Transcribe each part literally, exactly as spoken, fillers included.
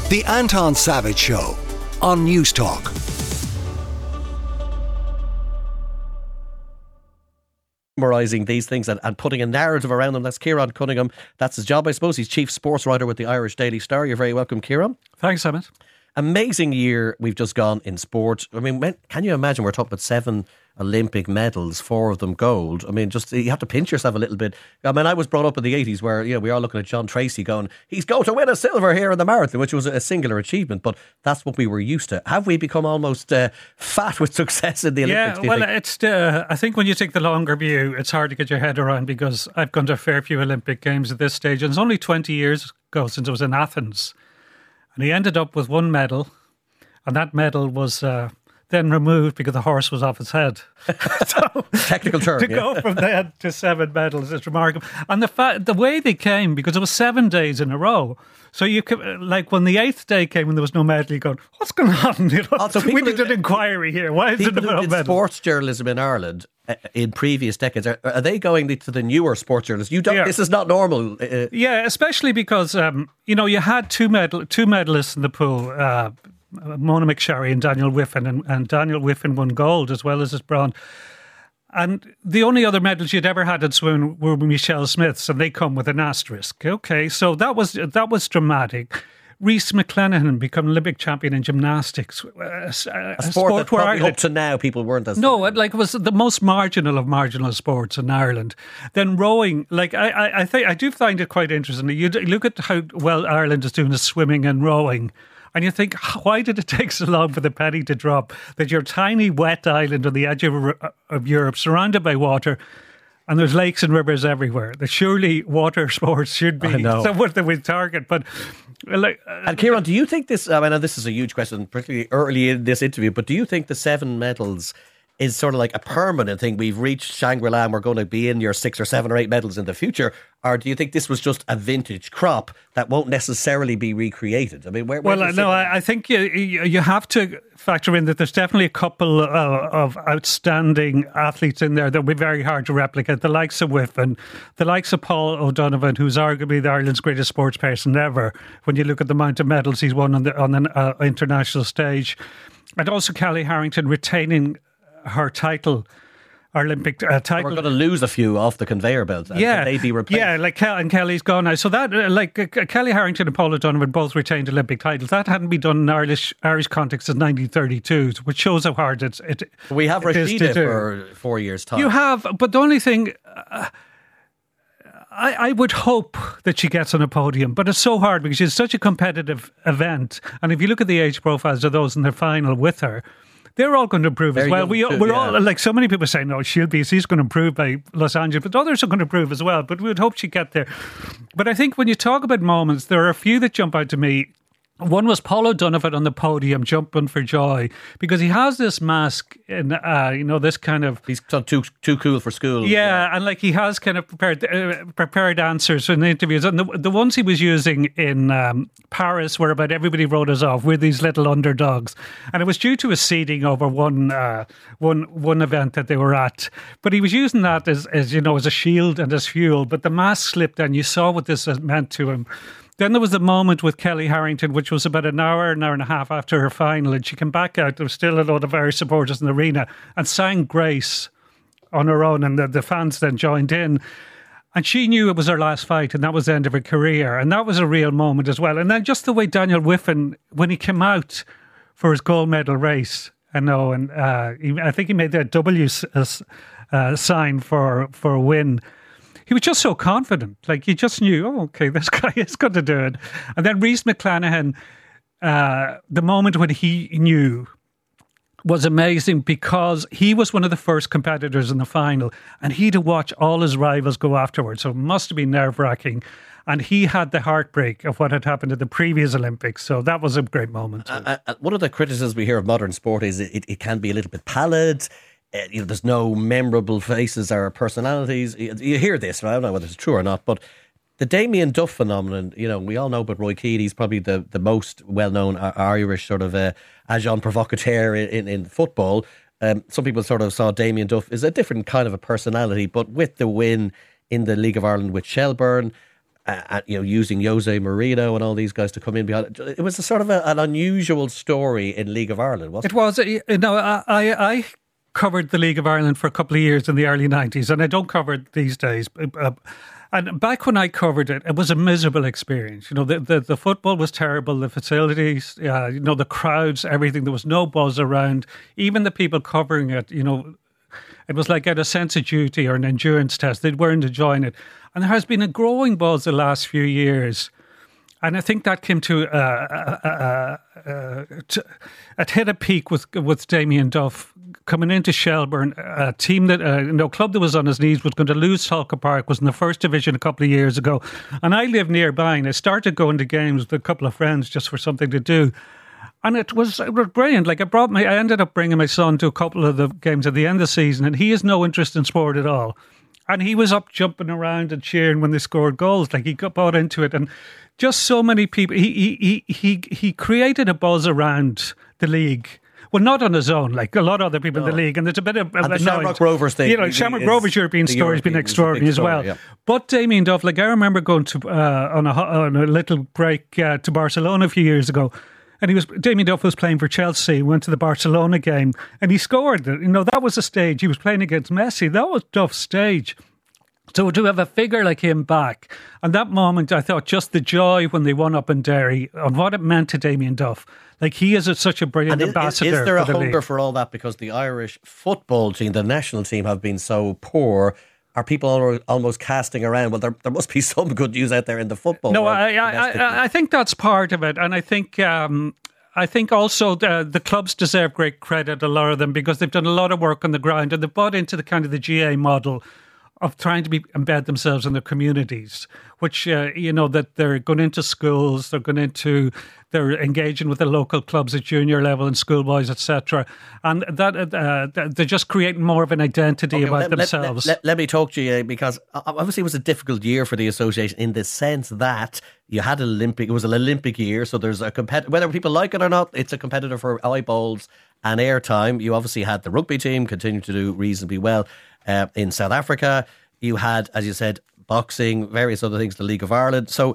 The Anton Savage Show on News Talk. Summarising these things and, and putting a narrative around them. That's Kieran Cunningham. That's his job, I suppose. He's chief sports writer with the Irish Daily Star. You're very welcome, Kieran. Thanks, Emmett. Amazing year we've just gone in sport. I mean, when, can you imagine we're talking about seven Olympic medals, four of them gold? I mean, just you have to pinch yourself a little bit. I mean, I was brought up in the eighties where, you know, we are looking at John Tracy going, he's going to win a silver here in the marathon, which was a singular achievement, but that's what we were used to. Have we become almost uh, fat with success in the Olympics? Yeah, well, think? it's uh, I think when you take the longer view, it's hard to get your head around, because I've gone to a fair few Olympic Games at this stage, and it's only twenty years ago since I was in Athens, and he ended up with one medal. And that medal was uh, then removed because the horse was off its head. So, technical term. To yeah. go from then to seven medals is remarkable. And the fa- the way they came, because it was seven days in a row. So you could, like when the eighth day came and there was no medal, you go, what's going on? You know, also, we need who, an inquiry here. Why is people there no who did medal? Sports journalism in Ireland uh, in previous decades, are, are they going to the newer sports journalists? You don't. Yeah. This is not normal. Uh, yeah, especially because um, you know, you had two medal two medalists in the pool. Uh, Mona McSherry and Daniel Whiffen, and, and Daniel Whiffen won gold as well as his bronze. And the only other medals you'd ever had in swimming were Michelle Smith's, and they come with an asterisk. Okay, so that was that was dramatic. Rhys McClenaghan become Olympic champion in gymnastics, a, a, a sport, sport that where probably Ireland, up to now people weren't as no, it, like it was the most marginal of marginal sports in Ireland. Then rowing, like I, I, I think I do find it quite interesting. You look at how well Ireland is doing at swimming and rowing. And you think, why did it take so long for the penny to drop that your tiny wet island on the edge of, of Europe, surrounded by water, and there's lakes and rivers everywhere, that surely water sports should be somewhat that we target. But like, uh, and Kieran, do you think this, I know this is a huge question, particularly early in this interview, but do you think the seven medals is sort of like a permanent thing? We've reached Shangri-La and we're going to be in your six or seven or eight medals in the future? Or do you think this was just a vintage crop that won't necessarily be recreated? I mean, where, where well, no, I, I think you you have to factor in that there's definitely a couple uh, of outstanding athletes in there that will be very hard to replicate. The likes of Whiffen, the likes of Paul O'Donovan, who's arguably the Ireland's greatest sports person ever. When you look at the amount of medals he's won on the on the uh, international stage, and also Kelly Harrington retaining her title, our Olympic uh, title. We're going to lose a few off the conveyor belt. Yeah, they be replaced. Yeah, like Kel- and Kelly's gone now. So that, uh, like uh, Kelly Harrington and Paul O'Donovan both retained Olympic titles. That hadn't been done in Irish Irish context since nineteen thirty-two, which shows how hard it's, it. We have it Rashida for four years' time. You have, but the only thing. Uh, I, I would hope that she gets on a podium, but it's so hard because it's such a competitive event. And if you look at the age profiles of those in the final with her, they're all going to improve as well. We, we're yeah. all, like so many people say, no, she'll be, she's going to improve by Los Angeles, but others are going to improve as well. But we would hope she'd get there. But I think when you talk about moments, there are a few that jump out to me. One was Paul O'Donovan on the podium jumping for joy because he has this mask and, uh, you know, this kind of... He's too too cool for school. Yeah, yeah. and like he has kind of prepared uh, prepared answers in the interviews. And the, the ones he was using in um, Paris were about everybody wrote us off. We're these little underdogs. And it was due to a seeding over one, uh, one, one event that they were at. But he was using that as, as, you know, as a shield and as fuel. But the mask slipped and you saw what this meant to him. Then there was the moment with Kelly Harrington, which was about an hour, an hour and a half after her final, and she came back out. There was still a lot of Irish supporters in the arena and sang Grace on her own, and the, the fans then joined in. And she knew it was her last fight, and that was the end of her career. And that was a real moment as well. And then just the way Daniel Whiffen, when he came out for his gold medal race, I know, and uh, he, I think he made that W uh, sign for, for a win. He was just so confident. Like, you just knew, oh, okay, this guy is going to do it. And then Rhys McClenaghan, uh, the moment when he knew was amazing because he was one of the first competitors in the final and he had to watch all his rivals go afterwards. So it must have been nerve-wracking. And he had the heartbreak of what had happened at the previous Olympics. So that was a great moment. Uh, uh, one of the criticisms we hear of modern sport is it, it can be a little bit pallid. Uh, you know, there's no memorable faces or personalities. You, you hear this, and I don't know whether it's true or not, but the Damien Duff phenomenon, you know, we all know about Roy Keane. He's probably the, the most well-known Irish sort of uh, agent provocateur in, in, in football. Um, some people sort of saw Damien Duff as a different kind of a personality, but with the win in the League of Ireland with Shelbourne, uh, you know, using Jose Mourinho and all these guys to come in behind it. It was a sort of a, an unusual story in League of Ireland, wasn't it? It was. You know, I, I covered the League of Ireland for a couple of years in the early nineties, and I don't cover it these days. Uh, and back when I covered it, it was a miserable experience. You know, the the, the football was terrible, the facilities, uh, you know, the crowds, everything. There was no buzz around. Even the people covering it, you know, it was like at a sense of duty or an endurance test. They weren't enjoying it. And there has been a growing buzz the last few years. And I think that came to, uh, uh, uh, uh, to it hit a peak with with Damien Duff coming into Shelbourne, a team that, uh, you know, club that was on his knees, was going to lose Salka Park, was in the first division a couple of years ago. And I live nearby, and I started going to games with a couple of friends just for something to do. And it was, it was brilliant. Like I brought my, I ended up bringing my son to a couple of the games at the end of the season, and he has no interest in sport at all. And he was up jumping around and cheering when they scored goals. Like he got bought into it, and just so many people. He he he he he created a buzz around the league. Well, not on his own, like a lot of other people no. in the league, and there's a bit of and the Shamrock Rovers thing. You know, Shamrock Rovers European story has been extraordinary as well. Yeah. But Damien Duff, like I remember going to uh, on a on a little break uh, to Barcelona a few years ago. And he was Damien Duff was playing for Chelsea, went to the Barcelona game, and he scored. You know, that was a stage. He was playing against Messi. That was Duff's stage. So to have a figure like him back, and that moment, I thought just the joy when they won up in Derry and what it meant to Damien Duff. Like he is a, such a brilliant and ambassador. Is, is there for a the hunger league. for all that because the Irish football team, the national team, have been so poor? Are people almost casting around? Well, there there must be some good news out there in the football. No, world, I, I, I I think that's part of it, and I think. Um, I think also the, the clubs deserve great credit, a lot of them, because they've done a lot of work on the ground and they've bought into the kind of the G A model of trying to be, embed themselves in their communities, which, uh, you know, that they're going into schools, they're going into, they're engaging with the local clubs at junior level and schoolboys, et cetera. And that uh, they're just creating more of an identity okay, about let, themselves. Let, let, let me talk to you, because obviously it was a difficult year for the association in the sense that you had an Olympic, it was an Olympic year, so there's a competitor, whether people like it or not, it's a competitor for eyeballs and airtime. You obviously had the rugby team continue to do reasonably well. Uh, in South Africa, you had, as you said, boxing, various other things, the League of Ireland. So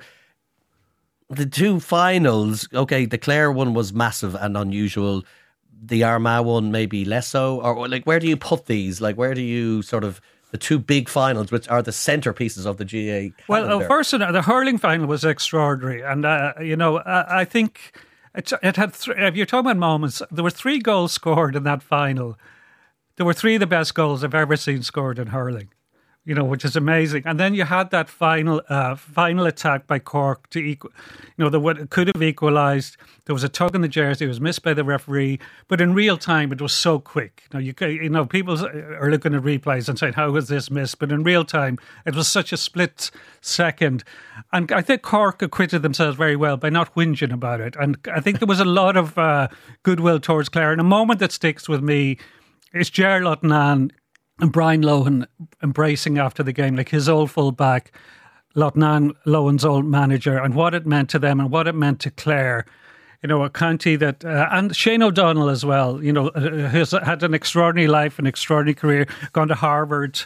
the two finals, okay, the Clare one was massive and unusual. The Armagh one maybe less so. Or like, where do you put these? Like, where do you sort of, the two big finals, which are the centerpieces of the G A calendar? Well, uh, first, uh, the hurling final was extraordinary. And, uh, you know, I, I think it, it had, th- if you're talking about moments, there were three goals scored in that final. There were three of the best goals I've ever seen scored in hurling, you know, which is amazing. And then you had that final uh, final attack by Cork to equal, you know, that could have equalised. There was a tug in the jersey, it was missed by the referee, but in real time it was so quick. You know, you, you know, people are looking at replays and saying, how was this missed? But in real time, it was such a split second. And I think Cork acquitted themselves very well by not whinging about it. And I think there was a lot of uh, goodwill towards Clare. And a moment that sticks with me, it's Ger Lotnan and Brian Lohan embracing after the game, like his old full-back, Lotnan, Lohan's old manager, and what it meant to them and what it meant to Clare. You know, a county that, uh, and Shane O'Donnell as well, you know, has had an extraordinary life, an extraordinary career, gone to Harvard.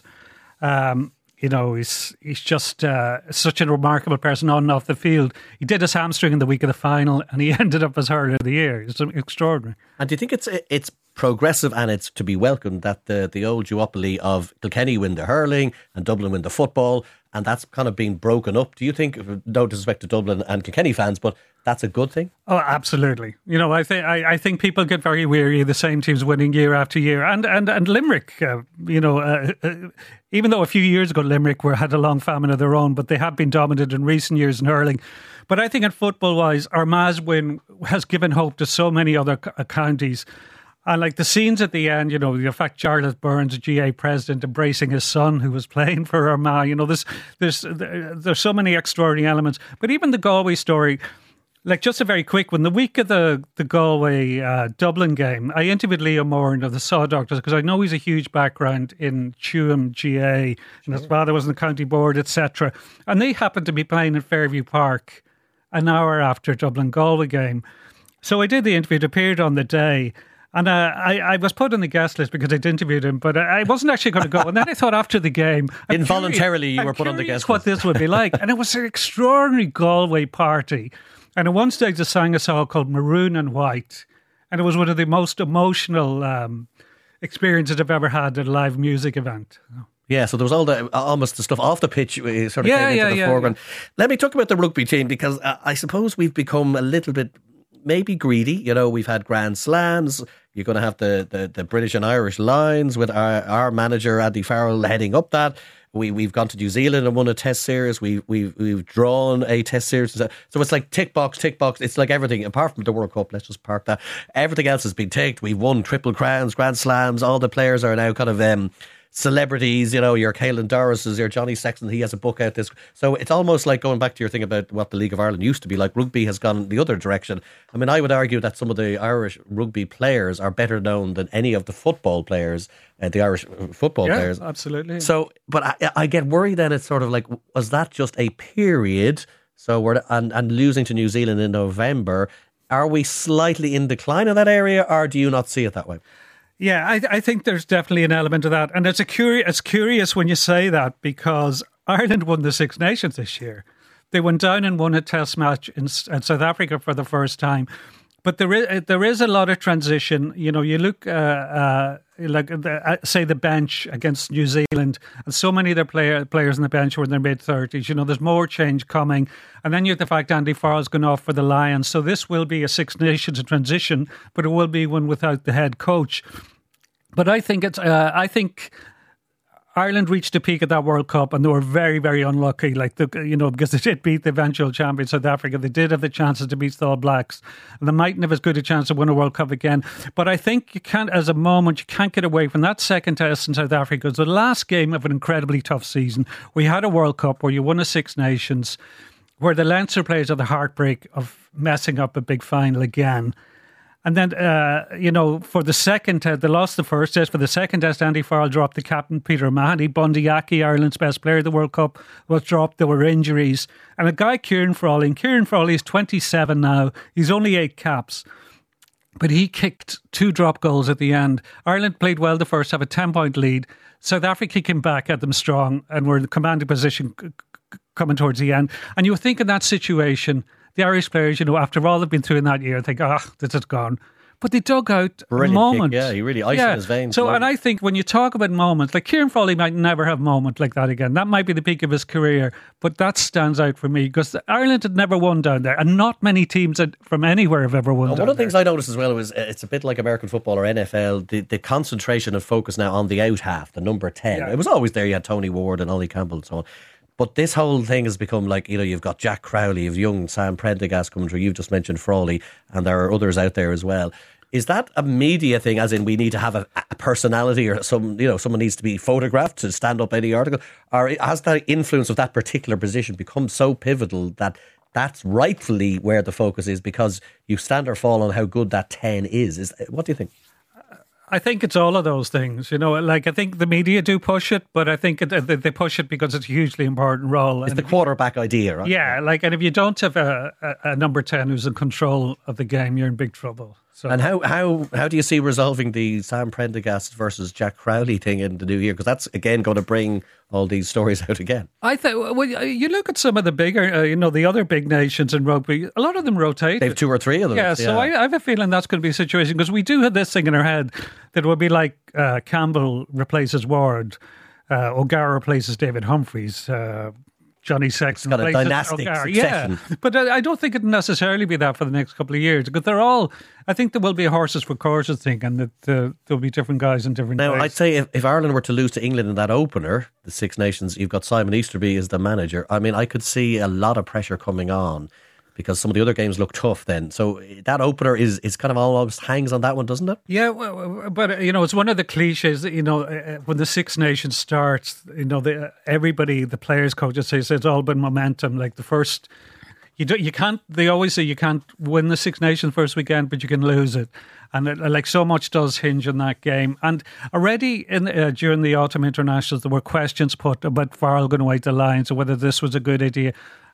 Um, you know, he's he's just uh, such a remarkable person on and off the field. He did his hamstring in the week of the final and he ended up as hurler of the year. It's extraordinary. And do you think it's it's progressive and it's to be welcomed that the, the old duopoly of Kilkenny win the hurling and Dublin win the football, and that's kind of been broken up? Do you think, no disrespect to Dublin and Kilkenny fans, but that's a good thing? Oh, absolutely. You know, I think I, I think people get very weary of the same teams winning year after year, and and and Limerick. Uh, you know, uh, uh, even though a few years ago Limerick were had a long famine of their own, but they have been dominant in recent years in hurling. But I think in football wise, Armagh's win has given hope to so many other c- counties. And like the scenes at the end, you know, the fact Charlotte Burns, G A president, embracing his son who was playing for Armagh, you know, there's there's there's so many extraordinary elements. But even the Galway story, like just a very quick one, the week of the, the Galway uh, Dublin game, I interviewed Leo Moran of the Saw Doctors because I know he's a huge background in Tuam G A, and his father was in the county board, et cetera. And they happened to be playing in Fairview Park an hour after Dublin Galway game. So I did the interview, it appeared on the day. And uh, I, I was put on the guest list because I'd interviewed him, but I wasn't actually going to go. And then I thought after the game... I'm Involuntarily, curious, you were I'm put on the guest list. what this would be like. And it was an extraordinary Galway party. And at one stage, they sang a song called Maroon and White. And it was one of the most emotional um, experiences I've ever had at a live music event. Yeah, so there was all the almost the stuff off the pitch uh, sort of Yeah, came yeah, into the yeah, foreground. yeah. Let me talk about the rugby team, because uh, I suppose we've become a little bit maybe greedy. You know, we've had Grand Slams. You're going to have the, the, the British and Irish lines with our, our manager, Andy Farrell, heading up that. We, we've gone to New Zealand and won a test series. We, we've, we've drawn a test series. So it's like tick box, tick box. It's like everything, apart from the World Cup. Let's just park that. Everything else has been ticked. We've won triple crowns, Grand Slams. All the players are now kind of... Um, celebrities, you know, your Caelan Doris's, your Johnny Sexton, he has a book out this. So it's almost like going back to your thing about what the League of Ireland used to be like. Rugby has gone the other direction. I mean, I would argue that some of the Irish rugby players are better known than any of the football players, uh, the Irish football yeah, players. Absolutely. So, but I, I get worried then. It's sort of like, was that just a period? So we're, and, and losing to New Zealand in November, are we slightly in decline in that area, or do you not see it that way? Yeah, I, I think there's definitely an element of that. And it's a curi- it's curious when you say that, because Ireland won the Six Nations this year. They went down and won a test match in, in South Africa for the first time. But there is, there is a lot of transition. You know, you look, uh, uh, like, the, uh, say, the bench against New Zealand, and so many of their player, players on the bench were in their mid-thirties. You know, there's more change coming. And then you have the fact Andy Farrell's gone off for the Lions. So this will be a Six Nations transition, but it will be one without the head coach. But I think it's, uh, I think... Ireland reached a peak at that World Cup, and they were very, very unlucky. Like the, you know, because they did beat the eventual champion South Africa, they did have the chances to beat the All Blacks, and they mightn't have as good a chance to win a World Cup again. But I think you can't, as a moment, you can't get away from that second test in South Africa. It was the last game of an incredibly tough season. We had a World Cup where you won a Six Nations, where the Leinster players had the heartbreak of messing up a big final again. And then, uh, you know, for the second test, they lost the first test. For the second test, Andy Farrell dropped the captain, Peter O'Mahony. Bundy Aki, Ireland's best player of the World Cup, was dropped. There were injuries. And a guy, Kieran Frawley, and Kieran Frawley is twenty-seven now. He's only eight caps. But he kicked two drop goals at the end. Ireland played well the first half, a ten-point lead. South Africa came back at them strong and were in the commanding position coming towards the end. And you would think in that situation... The Irish players, you know, after all they've been through in that year, think, ah, oh, this is gone. But they dug out Brilliant a moment. Kick. Yeah, he really iced yeah. in his veins. So, and I think when you talk about moments, like Kieran Frawley might never have a moment like that again. That might be the peak of his career, but that stands out for me because Ireland had never won down there, and not many teams had, from anywhere have ever won. Well, down one of the there. things I noticed as well was uh, it's a bit like American football or N F L. The, the concentration and focus now on the out half, the number ten. Yeah. It was always there. You had Tony Ward and Ollie Campbell and so on. But this whole thing has become like, you know, you've got Jack Crowley, you've young Sam Prendergast coming through, you've just mentioned Frawley, and there are others out there as well. Is that a media thing, as in we need to have a, a personality or some, you know, someone needs to be photographed to stand up any article? Or has the influence of that particular position become so pivotal that that's rightfully where the focus is because you stand or fall on how good that ten is? Is what do you think? I think it's all of those things, you know. Like I think the media do push it, but I think it, they push it because it's a hugely important role. It's and the quarterback idea, right? Yeah, like, and if you don't have a, a, a number ten who's in control of the game, you're in big trouble. So. And how, how how do you see resolving the Sam Prendergast versus Jack Crowley thing in the new year? Because that's, again, going to bring all these stories out again. I think, well, you look at some of the bigger, uh, you know, the other big nations in rugby, a lot of them rotate. They have two or three of them. Yeah, yeah. so I, I have a feeling that's going to be a situation because we do have this thing in our head that would be like uh, Campbell replaces Ward, uh, O'Gara replaces David Humphreys, uh, Johnny Sexton. It's got a dynastic succession. Yeah, but I don't think it'll necessarily be that for the next couple of years because they're all, I think there will be a horses for courses thing and that uh, there'll be different guys in different Now, ways. I'd say if, if Ireland were to lose to England in that opener, the Six Nations, you've got Simon Easterby as the manager. I mean, I could see a lot of pressure coming on because some of the other games look tough then. So that opener is, is kind of almost hangs on that one, doesn't it? Yeah, well, but, you know, it's one of the cliches that, you know, when the Six Nations starts, you know, the, everybody, the players, coaches say it's all about momentum. Like the first, you do, you can't, they always say you can't win the Six Nations first weekend, but you can lose it. And it, like so much does hinge on that game. And already in uh, during the autumn internationals, there were questions put about Farrell going away to the Lions or whether this was a good idea.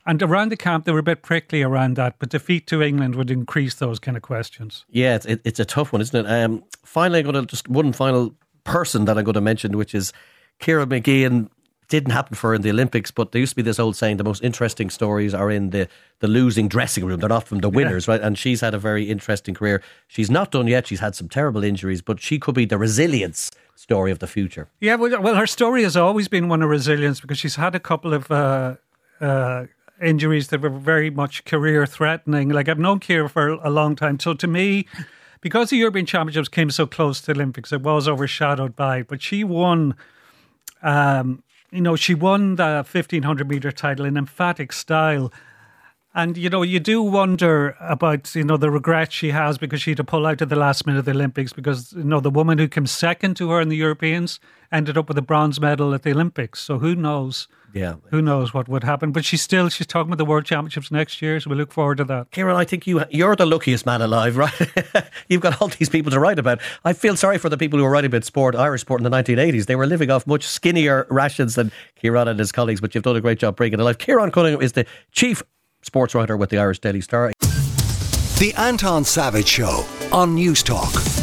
And around the camp, they were a bit prickly around that, but defeat to England would increase those kind of questions. Yeah, it's, it, it's a tough one, isn't it? Um, finally, I'm going to just one final person that I'm going to mention, which is Ciara McGeehan. Didn't happen for her in the Olympics, but there used to be this old saying, the most interesting stories are in the, the losing dressing room. They're not from the winners, yeah. right? And she's had a very interesting career. She's not done yet. She's had some terrible injuries, but she could be the resilience story of the future. Yeah, well, well her story has always been one of resilience, because she's had a couple of uh, uh, injuries that were very much career-threatening. Like, I've known Ciara for a long time. So to me, because the European Championships came so close to the Olympics, it was overshadowed by it. But she won... Um, You know, she won the fifteen hundred metre title in emphatic style. And, you know, you do wonder about, you know, the regret she has because she had to pull out at the last minute of the Olympics, because, you know, the woman who came second to her in the Europeans ended up with a bronze medal at the Olympics. So who knows? Yeah. Who knows what would happen? But she's still, she's talking about the World Championships next year, so we look forward to that. Kieran, I think you, you're the luckiest man alive, right? You've got all these people to write about. I feel sorry for the people who were writing about sport, Irish sport in the nineteen eighties. They were living off much skinnier rations than Kieran and his colleagues, but you've done a great job bringing it alive. Kieran Cunningham is the chief sports writer with the Irish Daily Star. The Anton Savage Show on News Talk.